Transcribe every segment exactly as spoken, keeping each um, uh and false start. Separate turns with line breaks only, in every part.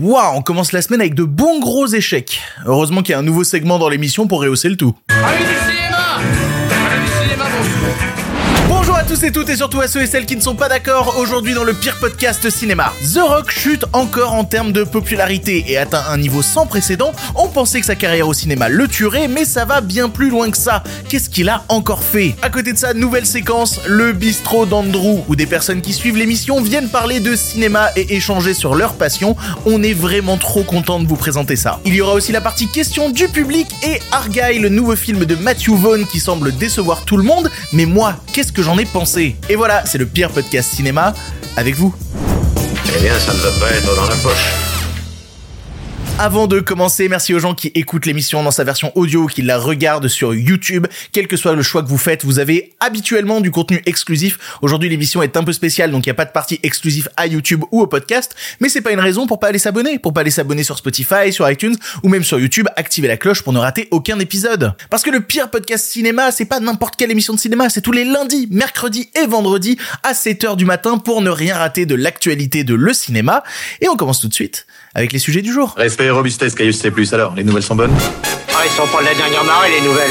Waouh, on commence la semaine avec de bons gros échecs. Heureusement qu'il y a un nouveau segment dans l'émission pour rehausser le tout.
Allez du cinéma Allez du cinéma, bonjour.
Bonjour à tous et toutes et surtout à ceux et celles qui ne sont pas d'accord aujourd'hui dans le pire podcast cinéma. The Rock chute encore en termes de popularité et atteint un niveau sans précédent. On pensait que sa carrière au cinéma le tuerait, mais ça va bien plus loin que ça. Qu'est-ce qu'il a encore fait ? À côté de ça, nouvelle séquence, le bistrot d'Andrew, où des personnes qui suivent l'émission viennent parler de cinéma et échanger sur leur passion. On est vraiment trop content de vous présenter ça. Il y aura aussi la partie questions du public et Argyle, le nouveau film de Matthew Vaughn qui semble décevoir tout le monde, mais moi, qu'est-ce que j'en ai pensé ? Et voilà, c'est le pire podcast cinéma avec vous.
Eh bien, ça ne va pas être dans la poche.
Avant de commencer, merci aux gens qui écoutent l'émission dans sa version audio ou qui la regardent sur YouTube. Quel que soit le choix que vous faites, vous avez habituellement du contenu exclusif. Aujourd'hui, l'émission est un peu spéciale, donc il n'y a pas de partie exclusive à YouTube ou au podcast. Mais c'est pas une raison pour pas aller s'abonner. Pour pas aller s'abonner sur Spotify, sur iTunes ou même sur YouTube, activez la cloche pour ne rater aucun épisode. Parce que le pire podcast cinéma, c'est pas n'importe quelle émission de cinéma, c'est tous les lundis, mercredis et vendredis à sept heures du matin pour ne rien rater de l'actualité de le cinéma. Et on commence tout de suite avec les sujets du jour.
Respect et robustesse, Caius C plus. Alors, les nouvelles sont bonnes ?
Ah, ils sont pas de la dernière marée, les nouvelles.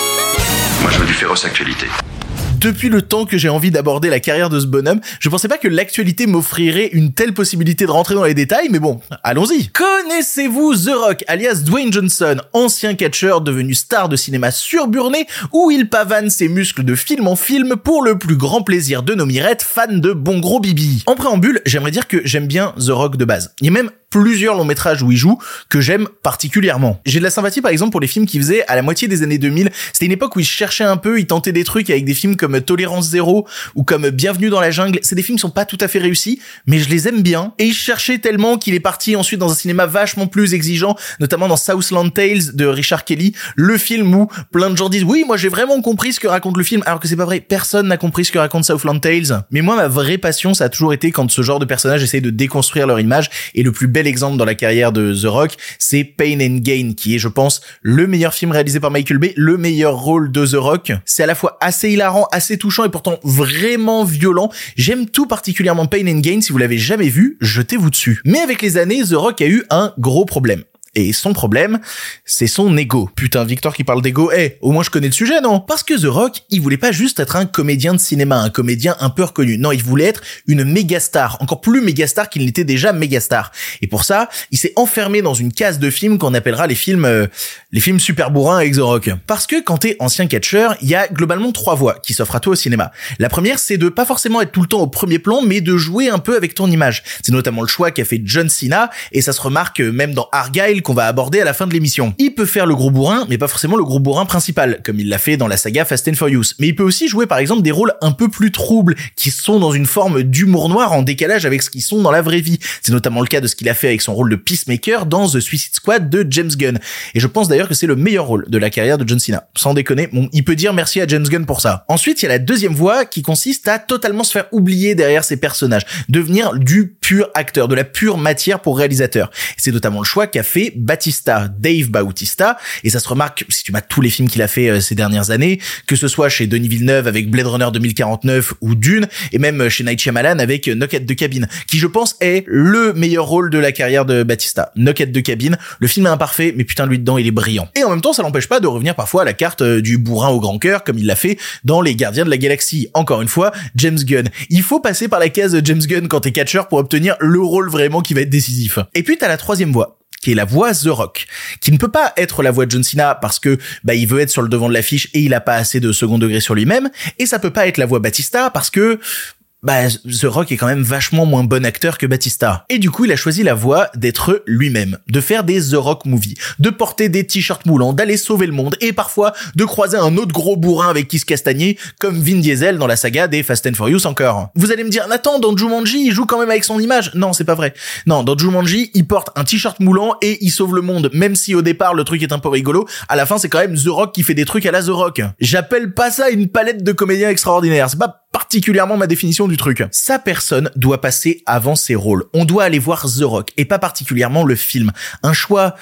Moi, je veux du féroce actualité.
Depuis le temps que j'ai envie d'aborder la carrière de ce bonhomme, je pensais pas que l'actualité m'offrirait une telle possibilité de rentrer dans les détails, mais bon, allons-y. Connaissez-vous The Rock, alias Dwayne Johnson, ancien catcheur devenu star de cinéma surburné, où il pavane ses muscles de film en film pour le plus grand plaisir de nos mirettes fans de bon gros bibi. En préambule, j'aimerais dire que j'aime bien The Rock de base. Il y a même plusieurs longs métrages où il joue que j'aime particulièrement. J'ai de la sympathie par exemple pour les films qu'il faisait à la moitié des années deux mille. C'était une époque où il cherchait un peu, il tentait des trucs avec des films comme Tolérance Zéro ou comme Bienvenue dans la jungle. C'est des films qui sont pas tout à fait réussis, mais je les aime bien. Et il cherchait tellement qu'il est parti ensuite dans un cinéma vachement plus exigeant, notamment dans Southland Tales de Richard Kelly, le film où plein de gens disent oui, moi j'ai vraiment compris ce que raconte le film, alors que c'est pas vrai, personne n'a compris ce que raconte Southland Tales. Mais moi ma vraie passion ça a toujours été quand ce genre de personnages essayent de déconstruire leur image, et le plus bel exemple dans la carrière de The Rock, c'est Pain and Gain, qui est, je pense, le meilleur film réalisé par Michael Bay, le meilleur rôle de The Rock. C'est à la fois assez hilarant, assez touchant et pourtant vraiment violent. J'aime tout particulièrement Pain and Gain. Si vous l'avez jamais vu, jetez-vous dessus. Mais avec les années, The Rock a eu un gros problème. Et son problème, c'est son ego. Putain, Victor qui parle d'ego, eh, hey, au moins je connais le sujet, non ? Parce que The Rock, il voulait pas juste être un comédien de cinéma, un comédien un peu reconnu. Non, il voulait être une méga star, encore plus méga star qu'il n'était déjà méga star. Et pour ça, il s'est enfermé dans une case de films qu'on appellera les films, euh, les films super bourrins avec The Rock. Parce que quand t'es ancien catcheur, il y a globalement trois voies qui s'offrent à toi au cinéma. La première, c'est de pas forcément être tout le temps au premier plan, mais de jouer un peu avec ton image. C'est notamment le choix qu'a fait John Cena, et ça se remarque même dans Argyle, qu'on va aborder à la fin de l'émission. Il peut faire le gros bourrin, mais pas forcément le gros bourrin principal, comme il l'a fait dans la saga Fast and Furious. Mais il peut aussi jouer par exemple des rôles un peu plus troubles, qui sont dans une forme d'humour noir en décalage avec ce qu'ils sont dans la vraie vie. C'est notamment le cas de ce qu'il a fait avec son rôle de Peacemaker dans The Suicide Squad de James Gunn. Et je pense d'ailleurs que c'est le meilleur rôle de la carrière de John Cena. Sans déconner, bon, il peut dire merci à James Gunn pour ça. Ensuite, il y a la deuxième voie qui consiste à totalement se faire oublier derrière ses personnages, devenir du pur acteur, de la pure matière pour réalisateur. Et c'est notamment le choix qu'a fait Bautista, Dave Bautista, et ça se remarque si tu mates tous les films qu'il a fait euh, ces dernières années, que ce soit chez Denis Villeneuve avec Blade Runner deux mille quarante-neuf ou Dune, et même chez Night Shyamalan avec Knock at the Cabin, qui je pense est le meilleur rôle de la carrière de Bautista. Knock at the Cabin, le film est imparfait, mais putain lui dedans il est brillant. Et en même temps ça l'empêche pas de revenir parfois à la carte euh, du bourrin au grand cœur, comme il l'a fait dans Les Gardiens de la Galaxie. Encore une fois, James Gunn. Il faut passer par la case James Gunn quand t'es catcheur pour obtenir le rôle vraiment qui va être décisif. Et puis t'as la troisième voie, qui est la voix The Rock, qui ne peut pas être la voix de John Cena parce que bah il veut être sur le devant de l'affiche et il a pas assez de second degré sur lui-même, et ça peut pas être la voix Bautista parce que bah The Rock est quand même vachement moins bon acteur que Bautista. Et du coup, il a choisi la voie d'être lui-même, de faire des The Rock movies, de porter des t-shirts moulants, d'aller sauver le monde et parfois de croiser un autre gros bourrin avec qui se castagner comme Vin Diesel dans la saga des Fast and Furious encore. Vous allez me dire, Nathan, dans Jumanji, il joue quand même avec son image. Non, c'est pas vrai. Non, dans Jumanji, il porte un t-shirt moulant et il sauve le monde. Même si au départ, le truc est un peu rigolo, à la fin, c'est quand même The Rock qui fait des trucs à la The Rock. J'appelle pas ça une palette de comédiens extraordinaires. C'est pas particulièrement ma définition du truc. Sa personne doit passer avant ses rôles. On doit aller voir The Rock et pas particulièrement le film. Un choix qui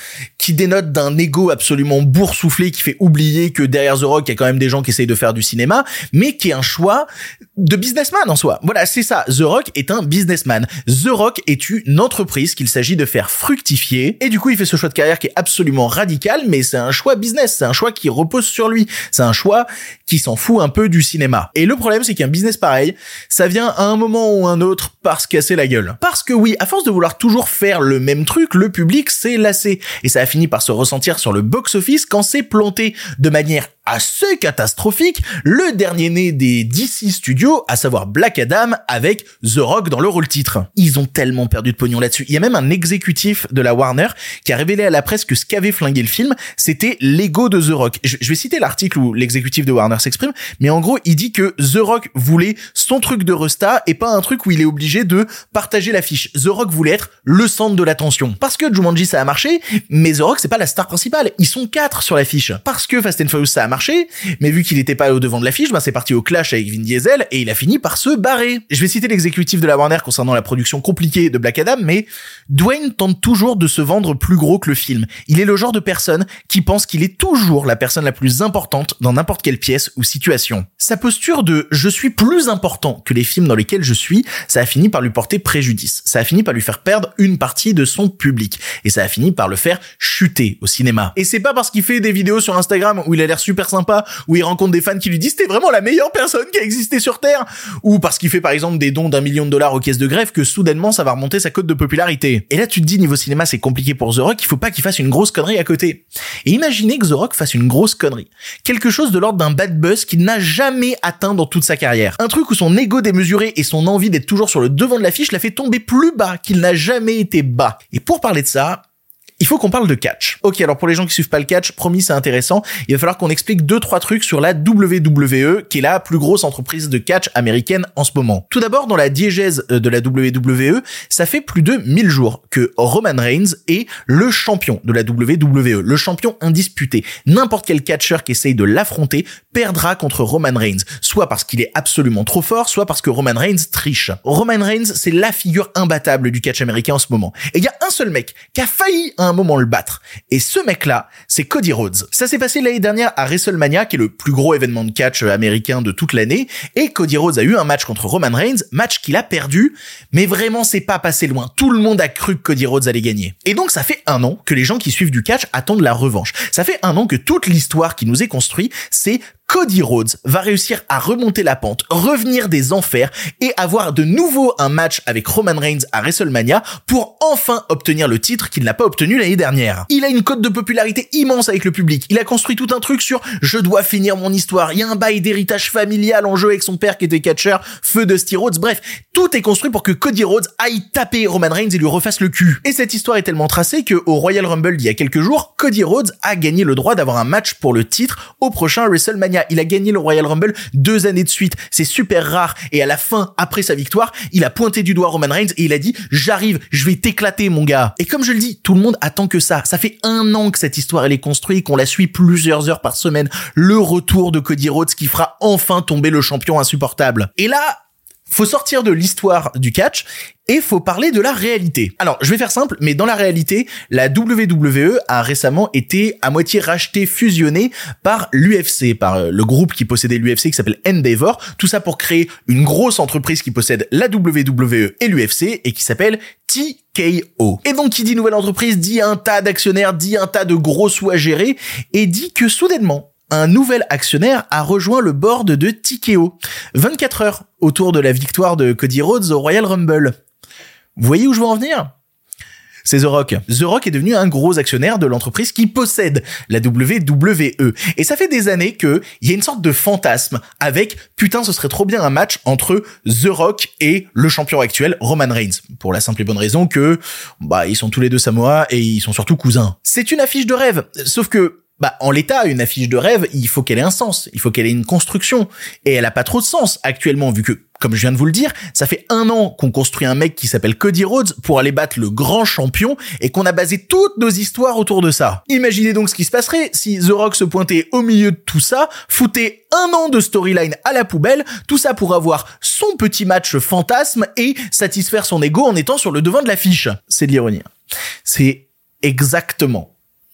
qui dénote d'un ego absolument boursouflé qui fait oublier que derrière The Rock, il y a quand même des gens qui essayent de faire du cinéma, mais qui est un choix de businessman en soi. Voilà, c'est ça. The Rock est un businessman. The Rock est une entreprise qu'il s'agit de faire fructifier, et du coup, il fait ce choix de carrière qui est absolument radical, mais c'est un choix business, c'est un choix qui repose sur lui, c'est un choix qui s'en fout un peu du cinéma. Et le problème, c'est qu'un business pareil, ça vient à un moment ou un autre par se casser la gueule. Parce que oui, à force de vouloir toujours faire le même truc, le public s'est lassé. Et ça a fini par se ressentir sur le box-office quand c'est planté de manière assez catastrophique le dernier né des D C Studios, à savoir Black Adam avec The Rock dans le rôle titre. Ils ont tellement perdu de pognon là-dessus. Il y a même un exécutif de la Warner qui a révélé à la presse que ce qu'avait flingué le film, c'était l'ego de The Rock. Je, je vais citer l'article où l'exécutif de Warner s'exprime, mais en gros, il dit que The Rock voulait son truc de resta et pas un truc où il est obligé de partager l'affiche. The Rock voulait être le centre de l'attention. Parce que Jumanji, ça a marché, mais The Rock, c'est pas la star principale. Ils sont quatre sur l'affiche. Parce que Fast and Furious, ça a marché, mais vu qu'il était pas au devant de l'affiche, ben c'est parti au clash avec Vin Diesel et il a fini par se barrer. Je vais citer l'exécutif de la Warner concernant la production compliquée de Black Adam, mais Dwayne tente toujours de se vendre plus gros que le film. Il est le genre de personne qui pense qu'il est toujours la personne la plus importante dans n'importe quelle pièce ou situation. Sa posture de « je suis plus important que les films dans lesquels je suis », ça a fini par lui porter préjudice. Ça a fini par lui faire perdre une partie de son public. Et ça a fini par le faire chuter au cinéma. Et c'est pas parce qu'il fait des vidéos sur Instagram où il a l'air super sympa, où il rencontre des fans qui lui disent « t'es vraiment la meilleure personne qui a existé sur Terre », ou parce qu'il fait par exemple des dons d'un million de dollars aux caisses de grève que soudainement ça va remonter sa cote de popularité. Et là tu te dis, niveau cinéma c'est compliqué pour The Rock, il faut pas qu'il fasse une grosse connerie à côté. Et imaginez que The Rock fasse une grosse connerie. Quelque chose de l'ordre d'un bad buzz qu'il n'a jamais atteint dans toute sa carrière. Un truc où son ego démesuré et son envie d'être toujours sur le devant de l'affiche l'a fait tomber plus bas qu'il n'a jamais été bas. Et pour parler de ça, il faut qu'on parle de catch. Ok, alors pour les gens qui suivent pas le catch, promis, c'est intéressant. Il va falloir qu'on explique deux, trois trucs sur la W W E, qui est la plus grosse entreprise de catch américaine en ce moment. Tout d'abord, dans la diégèse de la W W E, ça fait plus de mille jours que Roman Reigns est le champion de la W W E, le champion indisputé. N'importe quel catcheur qui essaye de l'affronter perdra contre Roman Reigns, soit parce qu'il est absolument trop fort, soit parce que Roman Reigns triche. Roman Reigns, c'est la figure imbattable du catch américain en ce moment. Et il y a un seul mec qui a failli à un moment le battre. Et ce mec-là, c'est Cody Rhodes. Ça s'est passé l'année dernière à WrestleMania, qui est le plus gros événement de catch américain de toute l'année, et Cody Rhodes a eu un match contre Roman Reigns, match qu'il a perdu, mais vraiment c'est pas passé loin. Tout le monde a cru que Cody Rhodes allait gagner. Et donc ça fait un an que les gens qui suivent du catch attendent la revanche. Ça fait un an que toute l'histoire qui nous est construite, c'est Cody Rhodes va réussir à remonter la pente, revenir des enfers et avoir de nouveau un match avec Roman Reigns à WrestleMania pour enfin obtenir le titre qu'il n'a pas obtenu l'année dernière. Il a une cote de popularité immense avec le public. Il a construit tout un truc sur « je dois finir mon histoire ». Il y a un bail d'héritage familial en jeu avec son père qui était catcheur, feu Dusty Rhodes. Bref, tout est construit pour que Cody Rhodes aille taper Roman Reigns et lui refasse le cul. Et cette histoire est tellement tracée que au Royal Rumble d'il y a quelques jours, Cody Rhodes a gagné le droit d'avoir un match pour le titre au prochain WrestleMania. Il a gagné le Royal Rumble deux années de suite. C'est super rare. Et à la fin, après sa victoire, il a pointé du doigt Roman Reigns et il a dit « j'arrive, je vais t'éclater, mon gars ». Et comme je le dis, tout le monde attend que ça. Ça fait un an que cette histoire elle est construite, qu'on la suit plusieurs heures par semaine. Le retour de Cody Rhodes qui fera enfin tomber le champion insupportable. Et là, faut sortir de l'histoire du catch et faut parler de la réalité. Alors, je vais faire simple, mais dans la réalité, la W W E a récemment été à moitié rachetée, fusionnée par l'U F C, par le groupe qui possédait l'U F C qui s'appelle Endeavor. Tout ça pour créer une grosse entreprise qui possède la W W E et l'U F C et qui s'appelle T K O. Et donc, qui dit nouvelle entreprise, dit un tas d'actionnaires, dit un tas de gros sous à gérer et dit que soudainement, un nouvel actionnaire a rejoint le board de T K O. vingt-quatre heures autour de la victoire de Cody Rhodes au Royal Rumble. Vous voyez où je veux en venir ? C'est The Rock. The Rock est devenu un gros actionnaire de l'entreprise qui possède la W W E. Et ça fait des années que il y a une sorte de fantasme avec « putain, ce serait trop bien un match entre The Rock et le champion actuel, Roman Reigns ». Pour la simple et bonne raison que, bah, ils sont tous les deux Samoa et ils sont surtout cousins. C'est une affiche de rêve. Sauf que, bah, en l'état, une affiche de rêve, il faut qu'elle ait un sens. Il faut qu'elle ait une construction. Et elle a pas trop de sens actuellement, vu que, comme je viens de vous le dire, ça fait un an qu'on construit un mec qui s'appelle Cody Rhodes pour aller battre le grand champion et qu'on a basé toutes nos histoires autour de ça. Imaginez donc ce qui se passerait si The Rock se pointait au milieu de tout ça, foutait un an de storyline à la poubelle, tout ça pour avoir son petit match fantasme et satisfaire son ego en étant sur le devant de l'affiche. C'est de l'ironie. C'est exactement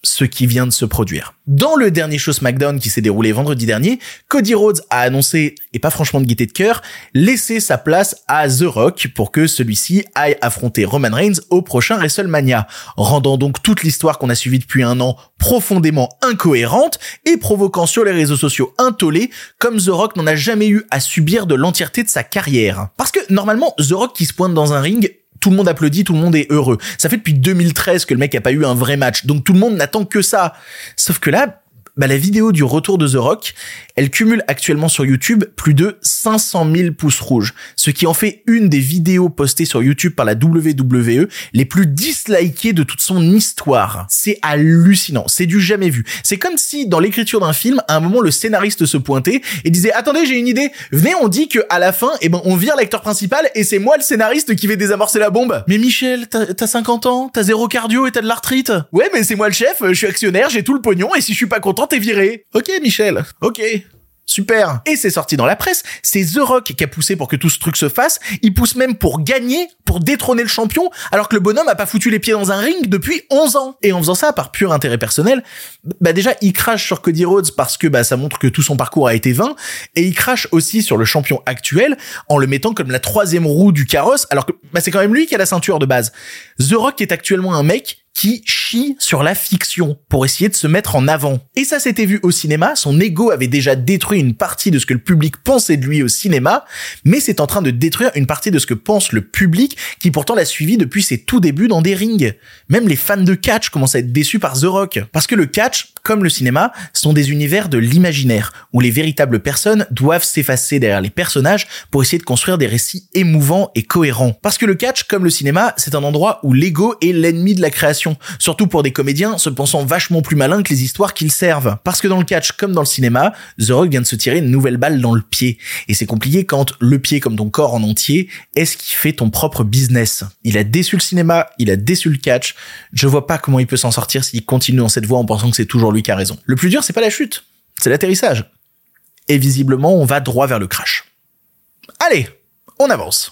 ce qui vient de se produire. Dans le dernier show SmackDown qui s'est déroulé vendredi dernier, Cody Rhodes a annoncé, et pas franchement de gaieté de cœur, laisser sa place à The Rock pour que celui-ci aille affronter Roman Reigns au prochain WrestleMania, rendant donc toute l'histoire qu'on a suivie depuis un an profondément incohérente et provoquant sur les réseaux sociaux un tollé comme The Rock n'en a jamais eu à subir de l'entièreté de sa carrière. Parce que normalement, The Rock qui se pointe dans un ring, tout le monde applaudit, tout le monde est heureux. Ça fait depuis deux mille treize que le mec a pas eu un vrai match, donc tout le monde n'attend que ça. Sauf que là, bah, la vidéo du retour de The Rock, elle cumule actuellement sur YouTube plus de cinq cent mille pouces rouges, ce qui en fait une des vidéos postées sur YouTube par la W W E les plus dislikées de toute son histoire. C'est hallucinant, c'est du jamais vu. C'est comme si, dans l'écriture d'un film, à un moment, le scénariste se pointait et disait « Attendez, j'ai une idée, venez, on dit que à la fin, eh ben, on vire l'acteur principal et c'est moi le scénariste qui vais désamorcer la bombe. » Mais Michel, t'as, t'as cinquante ans, t'as zéro cardio et t'as de l'arthrite. Ouais, mais c'est moi le chef, je suis actionnaire, j'ai tout le pognon et si je suis pas content, t'es viré. Ok, Michel. Ok. Super. Et c'est sorti dans la presse, c'est The Rock qui a poussé pour que tout ce truc se fasse, il pousse même pour gagner, pour détrôner le champion, alors que le bonhomme a pas foutu les pieds dans un ring depuis onze ans. Et en faisant ça, par pur intérêt personnel, bah déjà, il crache sur Cody Rhodes parce que bah ça montre que tout son parcours a été vain, et il crache aussi sur le champion actuel en le mettant comme la troisième roue du carrosse, alors que bah c'est quand même lui qui a la ceinture de base. The Rock est actuellement un mec qui chie sur la fiction pour essayer de se mettre en avant. Et ça s'était vu au cinéma, son ego avait déjà détruit une partie de ce que le public pensait de lui au cinéma, mais c'est en train de détruire une partie de ce que pense le public qui pourtant l'a suivi depuis ses tout débuts dans des rings. Même les fans de catch commencent à être déçus par The Rock. Parce que le catch, comme le cinéma, sont des univers de l'imaginaire, où les véritables personnes doivent s'effacer derrière les personnages pour essayer de construire des récits émouvants et cohérents. Parce que le catch, comme le cinéma, c'est un endroit où l'ego est l'ennemi de la création. Surtout pour des comédiens se pensant vachement plus malins que les histoires qu'ils servent. Parce que dans le catch comme dans le cinéma, The Rock vient de se tirer une nouvelle balle dans le pied. Et c'est compliqué quand le pied comme ton corps en entier est ce qui fait ton propre business. Il a déçu le cinéma, il a déçu le catch. Je vois pas comment il peut s'en sortir s'il continue dans cette voie en pensant que c'est toujours lui qui a raison. Le plus dur, c'est pas la chute, c'est l'atterrissage. Et visiblement, on va droit vers le crash. Allez, on avance.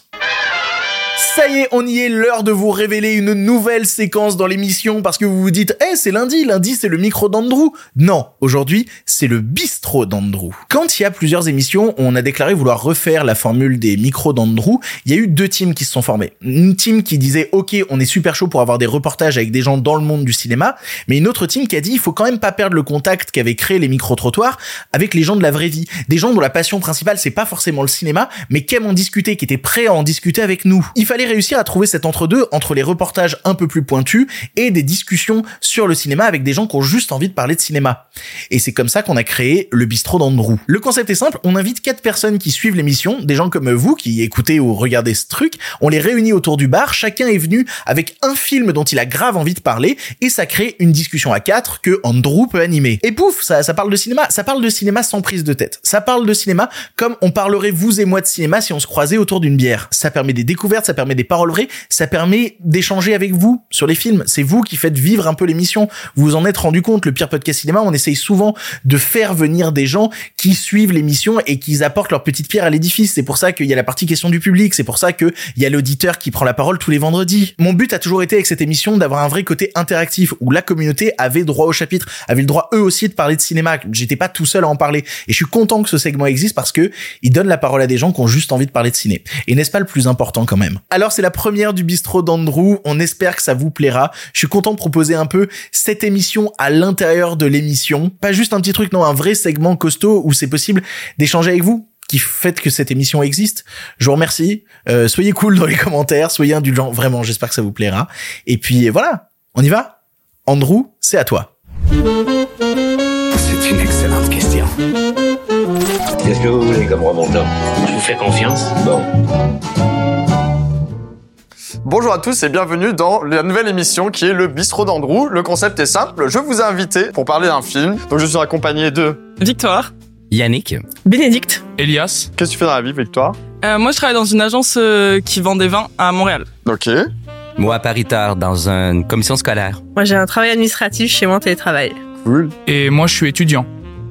Ça y est, on y est, l'heure de vous révéler une nouvelle séquence dans l'émission parce que vous vous dites « Eh, hey, c'est lundi, lundi c'est le micro d'Andrew !» Non, aujourd'hui, c'est le bistrot d'Andrew. Quand il y a plusieurs émissions, on a déclaré vouloir refaire la formule des micros d'Andrew, il y a eu deux teams qui se sont formés. Une team qui disait « Ok, on est super chaud pour avoir des reportages avec des gens dans le monde du cinéma », mais une autre team qui a dit « Il faut quand même pas perdre le contact qu'avaient créé les micro-trottoirs avec les gens de la vraie vie. Des gens dont la passion principale, c'est pas forcément le cinéma, mais qui aiment en discuter, qui étaient prêts à en discuter avec nous. » Il fallait réussir à trouver cet entre-deux entre les reportages un peu plus pointus et des discussions sur le cinéma avec des gens qui ont juste envie de parler de cinéma. Et c'est comme ça qu'on a créé le bistrot d'Andrew. Le concept est simple, on invite quatre personnes qui suivent l'émission, des gens comme vous qui écoutez ou regardez ce truc, on les réunit autour du bar, chacun est venu avec un film dont il a grave envie de parler et ça crée une discussion à quatre que Andrew peut animer. Et pouf, ça, ça parle de cinéma, ça parle de cinéma sans prise de tête. Ça parle de cinéma comme on parlerait vous et moi de cinéma si on se croisait autour d'une bière. Ça permet des découvertes, ça permet des paroles vraies, ça permet d'échanger avec vous sur les films. C'est vous qui faites vivre un peu l'émission. Vous vous en êtes rendu compte, le Pire Podcast Cinéma, on essaye souvent de faire venir des gens qui suivent l'émission et qui apportent leur petite pierre à l'édifice. C'est pour ça qu'il y a la partie question du public, c'est pour ça qu'il y a l'auditeur qui prend la parole tous les vendredis. Mon but a toujours été avec cette émission d'avoir un vrai côté interactif où la communauté avait droit au chapitre, avait le droit eux aussi de parler de cinéma. J'étais pas tout seul à en parler. Et je suis content que ce segment existe parce que il donne la parole à des gens qui ont juste envie de parler de ciné. Et n'est-ce pas le plus important quand même? Alors c'est la première du bistrot d'Andrew, on espère que ça vous plaira. Je suis content de proposer un peu cette émission à l'intérieur de l'émission. Pas juste un petit truc, non, un vrai segment costaud où c'est possible d'échanger avec vous qui fait que cette émission existe. Je vous remercie. Euh, soyez cool dans les commentaires, soyez indulgents. Vraiment, j'espère que ça vous plaira. Et puis voilà, on y va? Andrew, c'est à toi.
C'est une excellente question.
Qu'est-ce que vous voulez comme remontant?
Je vous fais confiance.
Bon.
Bonjour à tous et bienvenue dans la nouvelle émission qui est le bistrot d'Andrew. Le concept est simple, je vous ai invité pour parler d'un film. Donc je suis accompagné de...
Victoire.
Yannick.
Bénédicte.
Elias.
Qu'est-ce que tu fais dans la vie, Victoire?
Euh, moi, je travaille dans une agence euh, qui vend des vins à Montréal.
Ok.
Moi, à Paris-Tard, dans une commission scolaire.
Moi, j'ai un travail administratif chez moi en télétravail.
Cool.
Et moi, je suis étudiant.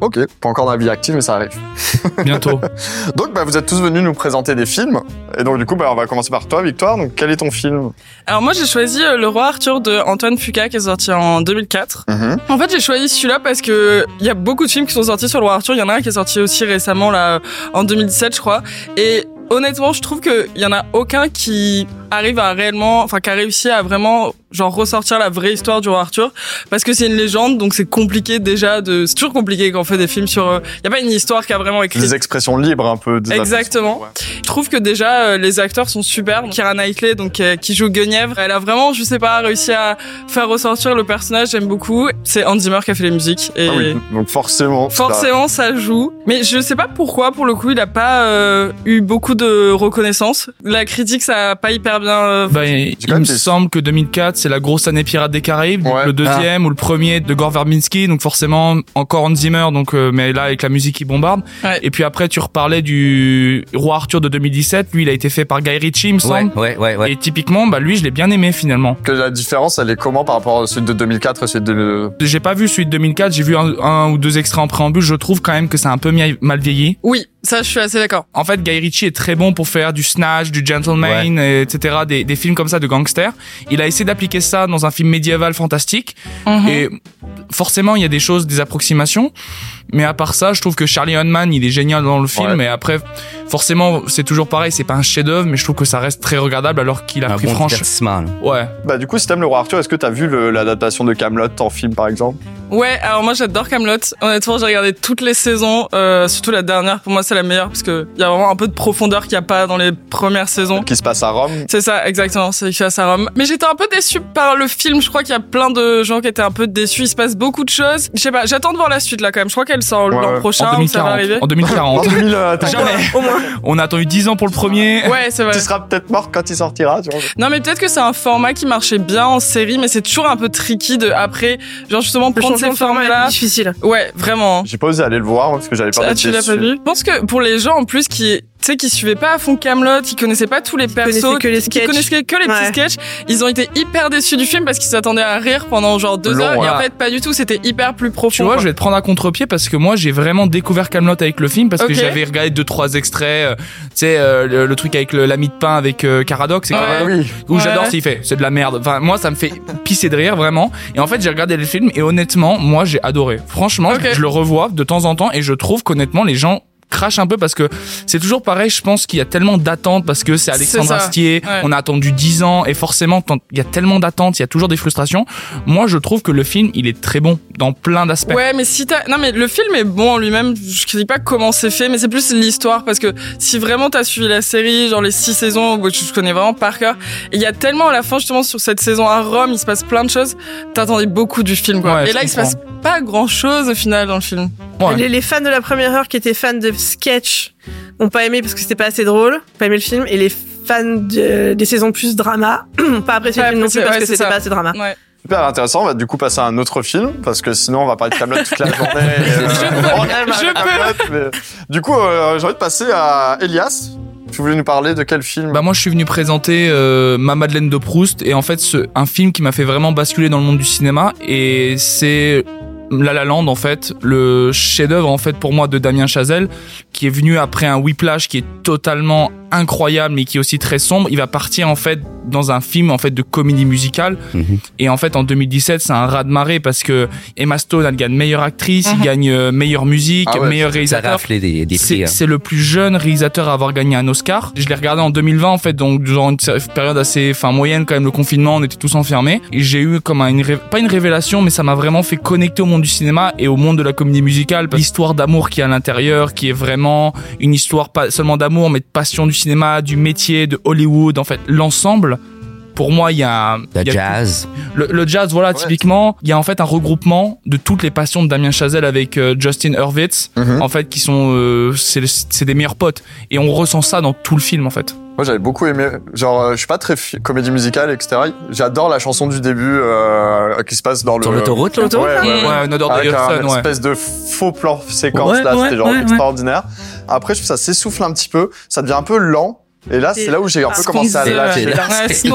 Ok, pas encore dans la vie active, mais ça arrive.
Bientôt.
Donc, bah, vous êtes tous venus nous présenter des films. Et donc, du coup, bah, on va commencer par toi, Victoire. Donc, quel est ton film?
Alors moi j'ai choisi euh, Le Roi Arthur de Antoine Fuqua qui est sorti en deux mille quatre.
Mm-hmm.
En fait j'ai choisi celui-là parce que il y a beaucoup de films qui sont sortis sur Le Roi Arthur. Il y en a un qui est sorti aussi récemment là en deux mille dix-sept je crois. Et honnêtement je trouve que il y en a aucun qui arrive à réellement, enfin qui a réussi à vraiment genre ressortir la vraie histoire du Roi Arthur parce que c'est une légende donc c'est compliqué déjà de, c'est toujours compliqué quand on fait des films sur, il euh, y a pas une histoire qui a vraiment écrit.
Des expressions libres un peu. Des
Exactement. Ouais. Je trouve que déjà euh, les acteurs sont super. Keira Knightley donc euh, qui joue Guenièvre, elle a vraiment je sais pas réussi à faire ressortir le personnage, j'aime beaucoup. C'est Hans Zimmer qui a fait les musiques et
ah oui, donc forcément
forcément ça... ça joue. Mais je sais pas pourquoi pour le coup il a pas euh, eu beaucoup de reconnaissance. La critique ça a pas hyper bien euh...
bah, il, il me des... semble que deux mille quatre c'est la grosse année Pirates des Caraïbes, ouais. Le deuxième ah. ou le premier de Gore Verbinski, donc forcément encore Hans Zimmer, donc euh, mais là avec la musique qui bombarde. Ouais. Et puis après tu reparlais du Roi Arthur de deux mille dix-sept, lui il a été fait par Guy Ritchie, il me semble.
Ouais, ouais, ouais, ouais.
Et typiquement, bah lui je l'ai bien aimé finalement.
Que la différence, elle est comment par rapport à celui de deux mille quatre et celui de...
J'ai pas vu celui de deux mille quatre, j'ai vu un, un ou deux extraits en préambule, je trouve quand même que c'est un peu mal vieilli.
Oui. Ça, je suis assez d'accord.
En fait, Guy Ritchie est très bon pour faire du Snatch, du Gentleman, ouais. et cetera, des, des films comme ça de gangsters. Il a essayé d'appliquer ça dans un film médiéval fantastique. Mm-hmm. Et forcément, il y a des choses, des approximations. Mais à part ça, je trouve que Charlie Hunnam, il est génial dans le film. Ouais. Et après, forcément, c'est toujours pareil, c'est pas un chef-d'œuvre, mais je trouve que ça reste très regardable alors qu'il a
un
pris
bon
franche.
Ouais. Bah, du coup, si t'aimes Le Roi Arthur, est-ce que t'as vu le, l'adaptation de Kaamelott en film, par exemple?
Ouais, alors moi j'adore Kaamelott. Honnêtement, j'ai regardé toutes les saisons, euh, surtout la dernière. Pour moi, c'est la meilleure parce que il y a vraiment un peu de profondeur qu'il y a pas dans les premières saisons.
Qui se passe à Rome.
C'est ça, exactement. C'est qui se passe à Rome. Mais j'étais un peu déçue par le film. Je crois qu'il y a plein de gens qui étaient un peu déçus. Il se passe beaucoup de choses. Je sais pas. J'attends de voir la suite là quand même. Je crois qu'elle sort ouais, l'an prochain.
En deux mille quarante.
Ça va arriver.
En deux mille quarante.
En deux mille, euh,
jamais.
Au moins.
On a attendu dix ans pour le premier.
Ouais, c'est vrai.
Tu seras peut-être morte quand il sortira. Tu vois.
Non, mais peut-être que c'est un format qui marchait bien en série, mais c'est toujours un peu tricky de après, genre justement prendre ces formats-là.
Difficile.
Ouais, vraiment.
J'ai pas osé aller le voir parce que j'avais pas.
Ah, tu l'as pas vu? Je pense que pour les gens en plus qui, tu sais, qui suivaient pas à fond Kaamelott, qui connaissaient pas tous les persos,
que les
qui connaissaient que les
ouais.
petits sketchs, ils ont été hyper déçus du film parce qu'ils s'attendaient à rire pendant genre deux
Long,
heures
voilà.
et en fait pas du tout, c'était hyper plus profond.
Tu vois,
quoi.
je vais te prendre à contre-pied parce que moi j'ai vraiment découvert Kaamelott avec le film parce
okay.
que j'avais regardé deux trois extraits, euh, tu sais euh, le, le truc avec le, l'ami de pain avec euh, Caradoc, c'est
ouais.
quand même,
oui.
où
ouais.
j'adore ce qu'il fait, c'est de la merde. Enfin moi ça me fait pisser de rire vraiment. Et en fait j'ai regardé le film et honnêtement moi j'ai adoré. Franchement
okay.
je, je le revois de temps en temps et je trouve qu'honnêtement les gens crache un peu parce que c'est toujours pareil, je pense qu'il y a tellement d'attentes parce que c'est Alexandre
c'est
Astier,
ouais.
on a attendu dix ans et forcément il y a tellement d'attentes, il y a toujours des frustrations. Moi je trouve que le film il est très bon dans plein d'aspects.
Ouais, mais si t'as, non mais le film est bon en lui-même, je ne sais pas comment c'est fait, mais c'est plus l'histoire parce que si vraiment t'as suivi la série, genre les six saisons, je connais vraiment par cœur, et il y a tellement à la fin justement sur cette saison à Rome, il se passe plein de choses, t'attendais beaucoup du film quoi.
Ouais,
et là il se passe pas grand chose au final dans le film.
Ouais.
Les, les fans de la première heure qui étaient fans de sketch ont pas aimé parce que c'était pas assez drôle, pas aimé le film, et les fans de, des saisons plus drama ont pas apprécié
ouais,
le film non plus parce
ouais,
que c'était
ça.
pas assez drama.
Ouais.
Super intéressant, on va du coup passer à un autre film parce que sinon on va parler de Kaamelott toute la journée. Et, euh, on aime
je
Kaamelott, mais... Du coup, euh, j'ai envie de passer à Elias. Tu voulais nous parler de quel film?
Bah moi je suis venu présenter euh, Ma Madeleine de Proust et en fait ce, un film qui m'a fait vraiment basculer dans le monde du cinéma et c'est La La Land en fait, le chef-d'œuvre en fait pour moi de Damien Chazelle qui est venu après un Whiplash qui est totalement incroyable mais qui est aussi très sombre. Il va partir en fait dans un film en fait de comédie musicale mm-hmm. et en fait en deux mille dix-sept c'est un raz-de-marée parce que Emma Stone elle gagne meilleure actrice, mm-hmm. il gagne euh, meilleure musique, ah ouais, meilleur réalisateur.
Des, des
c'est,
prix, hein.
c'est le plus jeune réalisateur à avoir gagné un Oscar. Je l'ai regardé en deux mille vingt en fait, donc dans une période assez enfin moyenne quand même, le confinement, on était tous enfermés et j'ai eu comme une ré... pas une révélation mais ça m'a vraiment fait connecter au monde du cinéma et au monde de la comédie musicale. L'histoire d'amour qui est à l'intérieur, qui est vraiment une histoire pas seulement d'amour mais de passion du cinéma, du métier, de Hollywood, en fait l'ensemble. Pour moi, il y a
le
y a
jazz.
Le, le jazz, voilà, ouais. Typiquement, il y a en fait un regroupement de toutes les passions de Damien Chazelle avec euh, Justin Hurwitz, mm-hmm. en fait, qui sont euh, c'est, c'est des meilleurs potes, et on ressent ça dans tout le film, en fait.
Moi, j'avais beaucoup aimé. Genre, euh, je suis pas très fi- comédie musicale, et cetera. J'adore la chanson du début euh, qui se passe dans le
sur l'autoroute.
Ouais, ouais, ouais.
ouais Another Day
Avec
of Sun,
une
ouais.
espèce de faux plan séquence
ouais,
là,
ouais,
c'était genre
ouais,
extraordinaire. Ouais. Après, je trouve que ça s'essouffle un petit peu, ça devient un peu lent. Et là, c'est là où j'ai un peu commencé à lâcher.
Non,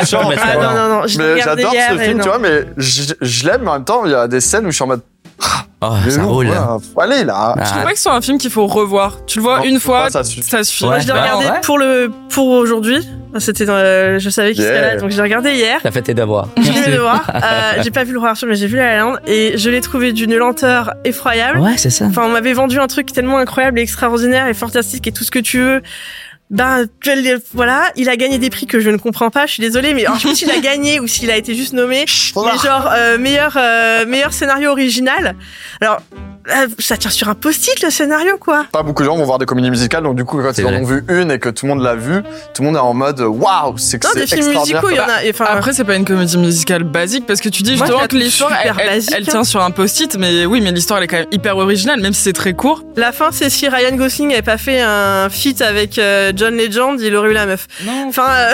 non, non, je
mais j'adore
hier
ce film,
non.
tu vois, mais je, je l'aime, mais en même temps, il y a des scènes où je suis en mode,
Oh,
Mais
ça
non,
roule.
voilà, faut aller là.
Je trouve pas que c'est un film qu'il faut revoir. Tu le vois
Non,
une
faut
fois,
pas, ça suffit.
ça suffit.
Ouais.
Moi, je l'ai
bah,
regardé
ouais.
pour le pour aujourd'hui. C'était dans, euh, je savais qu'il
Yeah.
serait là, donc je l'ai regardé hier.
T'as fait tes devoirs.
J'ai fait mes devoirs. Euh, j'ai pas vu le Roi Arthur, mais j'ai vu La La Land et je l'ai trouvé d'une lenteur effroyable.
Ouais, c'est ça.
Enfin, on m'avait vendu un truc tellement incroyable et extraordinaire et fantastique et tout ce que tu veux. Ben, tu vois, les- voilà, il a gagné des prix que je ne comprends pas. Je suis désolée, mais alors, je sais pas s'il a gagné ou s'il a été juste nommé. Mais genre euh, meilleur euh, meilleur scénario original. Alors euh, ça tient sur un post-it le scénario quoi.
Pas beaucoup de gens vont voir des comédies musicales, donc du coup, quand
C'est
ils en
vrai.
ont vu une et que tout le monde l'a vu, tout le monde est en mode waouh, c'est que
Non,
c'est
des films
extraordinaire.
musicaux, il y en a. Enfin,
Après, c'est pas une comédie musicale basique parce que tu dis
Moi, je
justement
la
que
trouve
l'histoire, elle,
super
elle-
basique,
elle
hein.
tient sur un post-it, mais oui, mais l'histoire, elle est quand même hyper originale, même si c'est très court.
la fin, c'est si Ryan Gosling avait pas fait un feat avec euh, John Legend, il aurait eu la meuf.
Non.
Enfin, euh,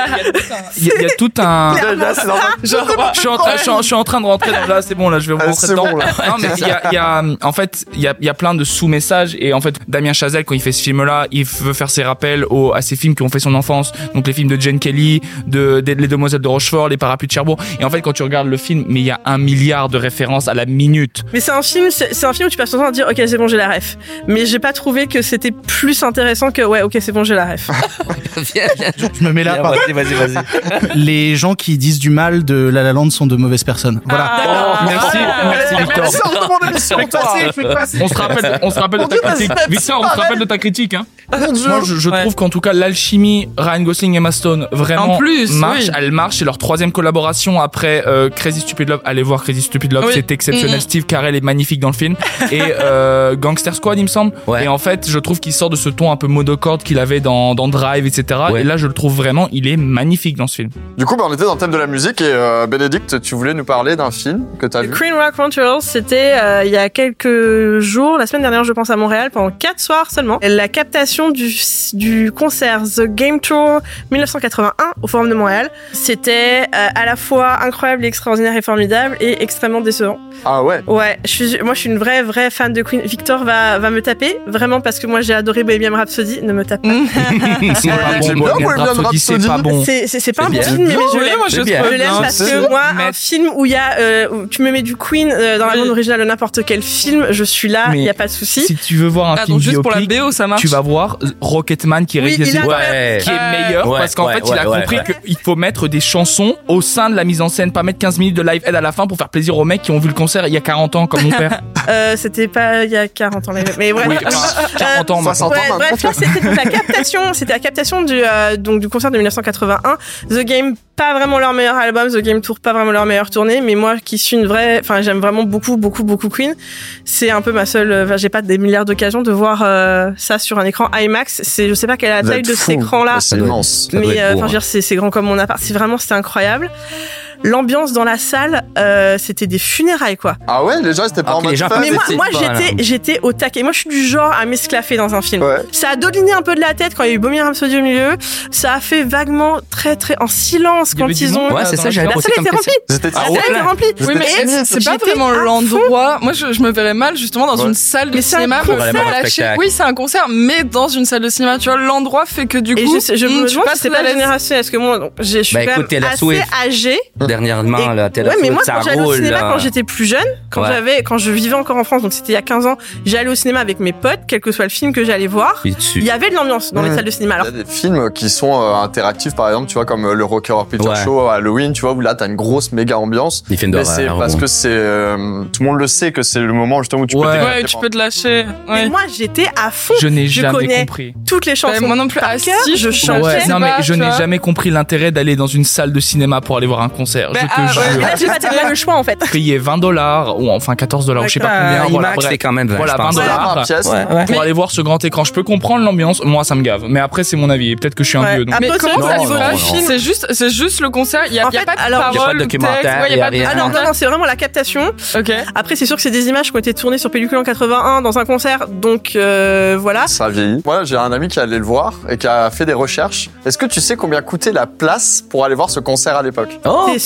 Il y, a- il y a tout un.
Là, c'est normal.
Genre,
Je suis, en train, je, suis en, je suis en train de rentrer dans là, c'est bon, là, je vais vous
Ah,
rentrer
c'est
dedans.
bon, là.
Non, mais il y a, il y a, en fait, il y a, il y a plein de sous-messages et en fait, Damien Chazelle, quand il fait ce film-là, il veut faire ses rappels au, à ces films qui ont fait son enfance. Donc, les films de Jane Kelly, de, de Les Demoiselles de Rochefort, Les Parapluies de Cherbourg. Et en fait, quand tu regardes le film, mais il y a un milliard de références à la minute.
mais c'est un film, c'est c'est un film où tu passes ton temps à dire, ok, c'est bon, j'ai la ref. Mais j'ai pas trouvé que c'était plus intéressant que, ouais, ok, c'est bon, j'ai la ref.
Viens, viens.
Je me mets là.
Viens,
par-
Vas-y, vas-y, vas-y.
Les gens qui disent du mal de La La Land sont de mauvaises personnes. Voilà.
Ah,
Merci, merci Victor.
Sors de mon émission, passez, fais passer.
On se rappelle, on se rappelle de ta critique. Victor, on se rappelle de ta critique, hein. Moi, je, je
Ouais.
trouve qu'en tout cas, l'alchimie Ryan Gosling et Emma Stone vraiment
En plus,
marche.
oui.
Elle marche. C'est leur troisième collaboration après euh, Crazy Stupid Love. Allez voir Crazy Stupid Love,
Oui.
c'est exceptionnel.
Mhm.
Steve Carell est magnifique dans le film. Et euh, Gangster Squad, il me semble.
Ouais.
Et en fait, je trouve qu'il sort de ce ton un peu monocorde qu'il avait dans, dans Drive, et cetera.
Ouais.
Et là, je le trouve vraiment, il est magnifique dans ce film.
Du coup, bah, on était dans le thème de la musique et euh, Bénédicte, tu voulais nous parler d'un film que t'as vu.
Green Rock Montreal, c'était euh, il y a quelques jours, la semaine dernière, je pense, à Montréal, pendant quatre soirs seulement. La captation du, du concert The Game Tour dix-neuf cent quatre-vingt-un au Forum de Montréal, c'était euh, à la fois incroyable, extraordinaire et formidable et extrêmement décevant.
Ah ouais.
Ouais, je suis, moi je suis une vraie vraie fan de Queen. Victor va va me taper vraiment parce que moi j'ai adoré Bohemian Rhapsody. Ne me tape pas.
C'est pas bon,
J'aime bien
Bohemian
Bohemian
Rhapsody, c'est
Rhapsody.
pas bon.
C'est c'est c'est pas un
C'est
bon
bien.
film, mais, mais je
Oui,
l'aime.
moi, je
C'est bien.
Je l'aime
bien.
parce
c'est
que
bien.
moi, un
Mais-
film où il y a, euh, où tu me mets du Queen euh, dans la
Oui.
bande originale de n'importe quel film, je suis là, il
Mais
y a pas de souci.
Si tu veux voir un
Ah,
film
donc juste pour la
biopic,
B O, ça marche.
tu vas voir Rocketman qui est
Oui,
réalisé
il a-
Ouais.
qui est
Ouais.
meilleur
Ouais,
parce qu'en
ouais,
fait il a
ouais, ouais,
compris
ouais.
qu'il faut mettre des chansons au sein de la mise en scène, pas mettre quinze minutes de live aid à la fin pour faire plaisir aux mecs qui ont vu le concert il y a quarante ans comme mon père.
Euh, c'était pas il y a quarante ans, mais mais bref.
Oui, enfin, quarante ans
soixante
maintenant.
ans
Ouais,
maintenant.
bref, ça, c'était donc la captation, c'était la captation du euh, donc du concert de dix-neuf cent quatre-vingt-un. The Game, pas vraiment leur meilleur album, The Game Tour, pas vraiment leur meilleure tournée, mais moi qui suis une vraie, enfin j'aime vraiment beaucoup beaucoup beaucoup Queen. C'est un peu ma seule, enfin, j'ai pas des milliards d'occasions de voir euh, ça sur un écran IMAX. C'est, je sais pas quelle est la
Vous
taille
êtes
de
fous.
cet écran là,
C'est
doit être-
immense.
Ça doit
mais
être
euh,
beau,
enfin je veux
hein.
dire c'est c'est grand comme mon appart. C'est vraiment c'était incroyable. L'ambiance dans la salle, euh, c'était des funérailles quoi.
Ah ouais, les gens ils étaient pas
Ah,
en
ok,
mode
les gens
fun.
Mais moi,
c'est
moi
pas,
j'étais,
là.
j'étais au taquet. Moi, je suis du genre à m'esclaffer dans un film.
Ouais.
Ça a doliné un peu de la tête quand il y a eu Bohemian Rhapsody au milieu. Ça a fait vaguement très, très en silence
Il y avait
quand
du
ils
monde,
ont.
Ouais, c'est
dans
ça,
la
j'avais
La
posé
salle
comme
était
question.
remplie.
J'étais
La
Ah
salle
ouais.
était remplie.
Vous
Oui,
étiez
mais
timide.
C'est pas
j'étais
vraiment
à fond.
l'endroit. Moi, je, je me verrais mal justement dans
Ouais.
une salle de
Mais c'est un
cinéma. me
concert.
faire
Vraiment un
lâcher.
spectacle.
Oui, c'est un concert, mais dans une salle de cinéma. Tu vois, l'endroit fait que du
Et
coup,
je, sais- je
hum,
me
tu
demande si
passes
c'est
la
pas
laisse.
générationnel, parce que moi, donc, j'ai- je suis
Bah,
quand
écoute,
même
Taylor
assez
Swift.
âgée.
Dernièrement,
Et-
là, Taylor
Ouais, mais
Swift,
moi,
ça
quand j'allais au
roule,
cinéma,
là.
quand j'étais plus jeune, quand
Ouais.
j'avais, quand je vivais encore en France, donc c'était il y a quinze ans, j'allais au cinéma avec mes potes, quel que soit le film que j'allais voir.
Il est dessus.
Il y avait de l'ambiance dans les
Mmh.
salles de cinéma.
Il
Alors,
y a des films qui sont euh, interactifs, par exemple, tu vois, comme euh, le Rocky Horror Picture
Ouais.
Show à Halloween, tu vois, où là, t'as une grosse méga ambiance.
Les films
Mais
d'horreur.
c'est parce
bon.
que c'est, euh, tout le monde le sait que c'est le moment justement où tu
Ouais.
peux t'éclater
Ouais, tu
pendant-
peux te lâcher.
mais
Ouais.
moi, j'étais à fond.
Je n'ai
Je
jamais
connais
compris.
Toutes les chansons.
Bah, moi non plus.
par
Ah,
cœur,
si,
je
je-
chantais.
Ouais,
sais
non
pas,
mais je
tu
n'ai
vois.
jamais compris l'intérêt d'aller dans une salle de cinéma pour aller voir un concert.
Bah,
je te
ah, ouais,
jure.
Mais là, j'ai pas tellement le choix en fait.
Payer vingt dollars ou enfin quatorze dollars, je sais pas
D'accord.
combien.
Ah,
voilà,
IMAX,
bref.
c'est quand même vingt,
Voilà,
je pense.
vingt dollars.
par pièce.
Ouais, ouais.
Pour
Mais-
aller voir ce grand écran, je peux comprendre l'ambiance. Moi, ça me gave. Mais après, c'est mon avis. Et peut-être que je suis un
Ouais.
vieux. Donc...
Ah,
Mais
Après,
comment
c'est
ça
non,
se
non,
passe
non.
C'est juste, c'est juste le concert. Il y a,
En
il y a
fait,
pas de
alors,
parole,
il y a pas de
ou
documentaire,
texte, ouais, il y a pas de
il y a
Ah non, non, non, c'est vraiment la captation.
Ok.
Après, c'est sûr que c'est des images qui ont été tournées sur pellicule en quatre-vingt-un dans un concert, donc euh, voilà.
Ça vieillit. Moi, j'ai un ami qui est allé le voir et qui a fait des recherches. Est-ce que tu sais combien coûtait la place pour aller voir ce concert à l'époque?
Oh!
T'es